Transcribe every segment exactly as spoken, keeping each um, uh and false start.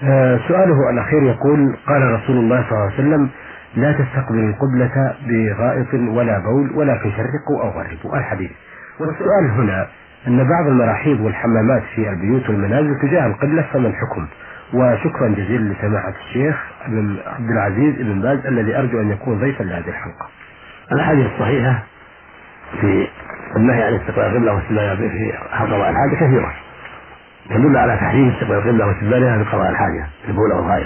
آه، سؤاله الأخير يقول: قال رسول الله صلى الله عليه وسلم: لا تستقبلوا القبلة بغائط ولا بول ولكن شرقوا أو غربوا. الحديث. والسؤال هنا أن بعض المراحيض والحمامات في البيوت والمنازل تجاه القبلة، فما الحكم؟ وشكرا جزيلا لسماحة الشيخ ابن عبد العزيز ابن باز الذي أرجو أن يكون ضيفا لهذه الحلقة. الأحاديث الصحيحة في النهي عن استقبال القبلة واستدبارها في قضاء الحاجة كثيرة، تدل على تحريم استقبال القبلة واستدبارها في قضاء الحاجة في البول والغائط،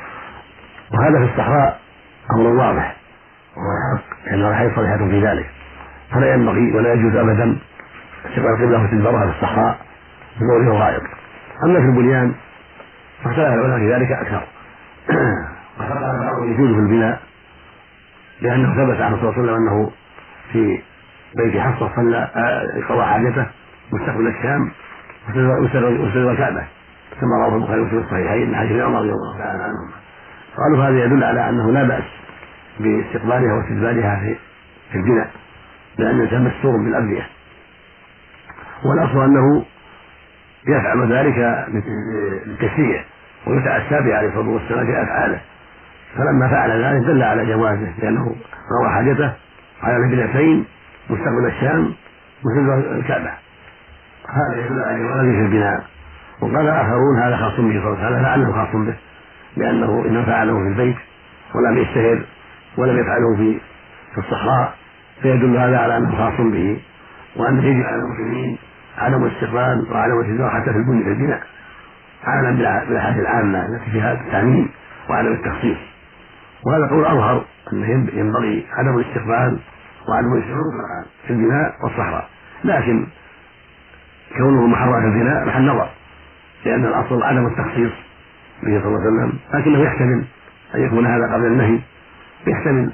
وهذا في الصحراء أمر واضح وحق، لأن الحديث صريحة في ذلك، فلا ينبغي ولا يجوز أبدا استقبال القبلة واستدبارها في الصحراء في البول والغائط. أما في البنيان فاختلف العلماء في ذلك أكثر وقال بعضهم يجوز في البناء، لأنه ثبت عن الرسول صلى الله عليه وسلم أنه في بيت حفصة صلى قضى حاجته مستقبل الشام وسلم الكعبة، كما رواه البخاري ومسلم في الصحيحين من حديث ابن عمر رضي الله تعالى عنهما. قالوا هذا يدل على أنه لا بأس باستقبالها واستدبارها في في البناء، لأن الإنسان مستور بالأبنية، والأصل أنه يفعل ذلك بالتشريع ويتأسى به عليه الصلاة والسلام في أفعاله، فلما فعل ذلك دل على جوازه، لأنه روى حاجته على البنتين مستقبل الشام وسلم الكعبة، هذا يدل على جوازه في البناء. وقال آخرون هذا خاص به صلى الله عليه وسلم، لعله خاص به لأنه إنما فعله في البيت ولم يشتهر ولم يفعله في في الصحراء، فيدل هذا على أنه خاص به، وأن يجب على المسلمين عدم الاستقبال وعدم التزام حتى في البناء في البناء، عملا بالأحاديث العامة التي فيها التعميم وعدم التخصيص. وهذا قول أظهر أنه ينبغي عدم الاستقبال وعدم الشروط في البناء والصحراء، لكن كونه محرم في البناء محل نظر، لأن الأصل عدم التخصيص به صلى الله عليه وسلم، لكنه يحتمل أن يكون هذا قبل النهي، يحتمل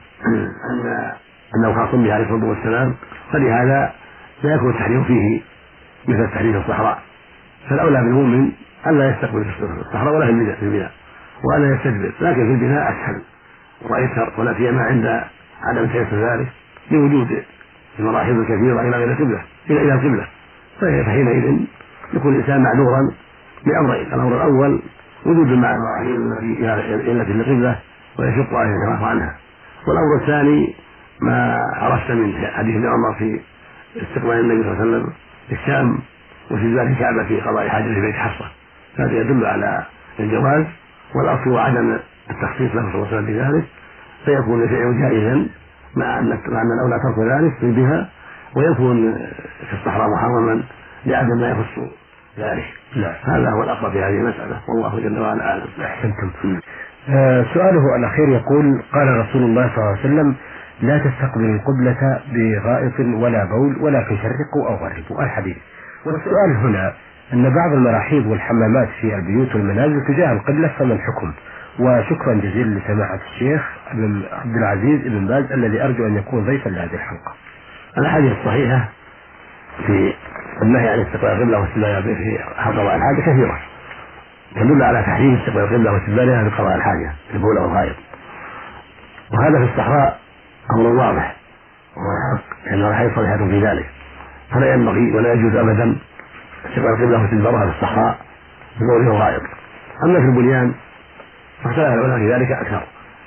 أن أنه خاص به عليه الصلاة والسلام، فلهذا لا يكون التحريم فيه مثل التحريم في الصحراء. فالأولى بالمؤمن ألا يستقبل في الصحراء ولا في البناء وألا يستدبر، لكن في البناء أسهل وأيسر، ولا سيما عند عدم تيسر ذلك لوجود المراحيض الكثيرة إلى غير القبلة إلى إلى القبلة، فحينئذ يكون الإنسان معذورا بأمرين: الأمر الأول وجود المراحيض التي إلى القبلة ويشق عليه الانحراف عنها، والأمر الثاني ما عرفت من حديث ابن عمر في استقبال النبي صلى الله عليه وسلم في الشام وفي ذلك الكعبة في قضاء حاجة في بيت حفصة، هذا يدل على الجواز، والأصل عدم التخصيص له صلى الله عليه وسلم بذلك، فيكون الفعل جائزا مع أن الأولى ترك ذلك في بها، ويكون في الصحراء محرما لعدم ما يخص ذلك. لا. هذا هو الأقرب في هذه المسألة، والله جل وعلا أعلم. أحسنتم. آه سؤاله الأخير يقول: قال رسول الله صلى الله عليه وسلم: لا تستقبلوا القبلة بغائط ولا بول ولكن شرقوا أو غربوا. الحديث. والسؤال هنا أن بعض المراحيض والحمامات في البيوت والمنازل تجاه القبلة، فما الحكم؟ وشكرا جزيلا لسماحة الشيخ ابن عبد العزيز ابن باز الذي أرجو أن يكون ضيفا لهذه الحلقة. الأحاديث الصحيحة في النهي عن استقبال القبلة واستدبارها في قضاء الحاجة كثيرة، تدل على تحريم استقبال القبلة واستدبارها في قضاء الحاجة في البول والغائط، وهذا في الصحراء أمر واضح وحق، لأن الحديث صريحة في ذلك، فلا ينبغي ولا يجوز أبدا استقبال القبلة واستدبارها في الصحراء في البول والغائط. أما في البنيان فاختلف العلماء في ذلك أكثر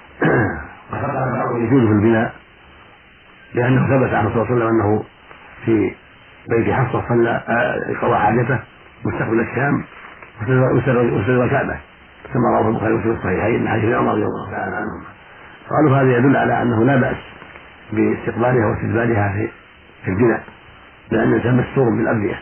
وقال بعضهم يجوز في البناء، لأنه ثبت عن الرسول صلى الله عليه وسلم أنه في بيت حفصة صلى قضى حاجته مستقبل الشام وسلم الكعبة، كما رواه البخاري ومسلم في الصحيحين من حديث ابن عمر رضي الله تعالى عنهما. قالوا هذا يدل على أنه لا بأس باستقبالها واستدبارها في في البناء، لأن الإنسان مستور بالأبنية،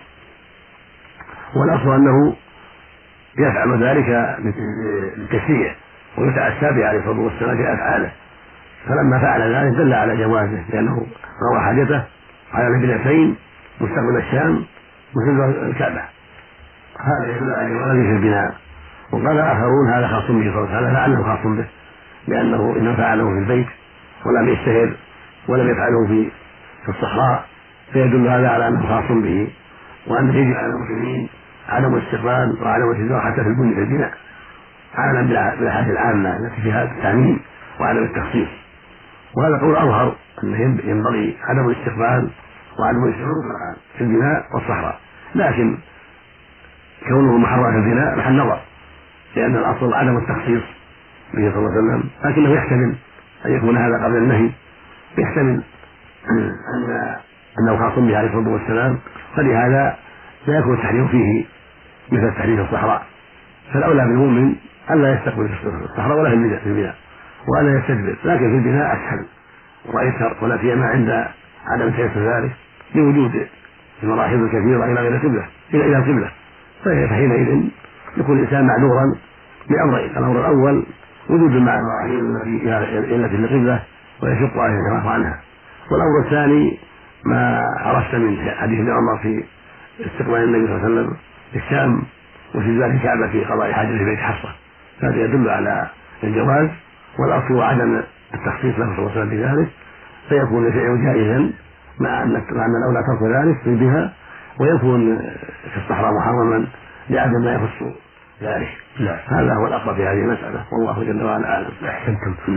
والأصل أنه يفعل ذلك بالتشريع ويتأسى به عليه الصلاة والسلام في أفعاله، فلما فعل ذلك دل على جوازه، لأنه روى حاجته على البنتين مستقبل الشام وسلم الكعبة، هذا يدل على جوازه في البناء. وقال آخرون هذا خاص به صلى الله عليه وسلم، لعله خاص به لأنه إنما فعله في البيت ولم يشتهر ولم يفعله في في الصحراء، فيدل هذا على أنه خاص به، وأن يجب على المسلمين عدم الاستقبال وعدم التزام حتى في البناء في البناء، عملا بالأحاديث العامة التي فيها التعميم وعدم التخصيص. وهذا قول أظهر أنه ينبغي عدم الاستقبال وعدم الشروط في البناء والصحراء، لكن كونه محرم في البناء محل نظر، لأن الأصل عدم التخصيص به صلى الله عليه وسلم، لكنه يحتمل أن يكون هذا قبل النهي، يحتمل أن أنه خاص به عليه الصلاة والسلام، فلهذا لا يكون التحريم فيه مثل التحريم في الصحراء. فالأولى بالمؤمن ألا يستقبل في الصحراء ولا في البناء وألا يستدبر، لكن في البناء أسهل وأيسر، ولا سيما عند عدم تيسر ذلك لوجود المراحل الكثيرة إلى غير القبلة إلى إلى القبلة، فحينئذ يكون الإنسان معذورا بأمرين: الأمر الأول وجود المراحل التي في القبلة ويشق عليه الانحراف عنها، والأمر الثاني ما عرفت من حديث ابن عمر في استقبال النبي صلى الله عليه وسلم الشام واستدبار الكعبة في قضاء حاجة في بيت حفصة، هذا يدل على الجواز، والأصل عدم التخصيص له صلى الله عليه وسلم بذلك، فيكون الفعل جائزا مع أن الأولى ترك ذلك في بها، ويكون في الصحراء محرما لعدم ما يخص ذلك. لا. هذا هو الأقرب في هذه المسألة، والله جل وعلا أعلم. أحسنتم.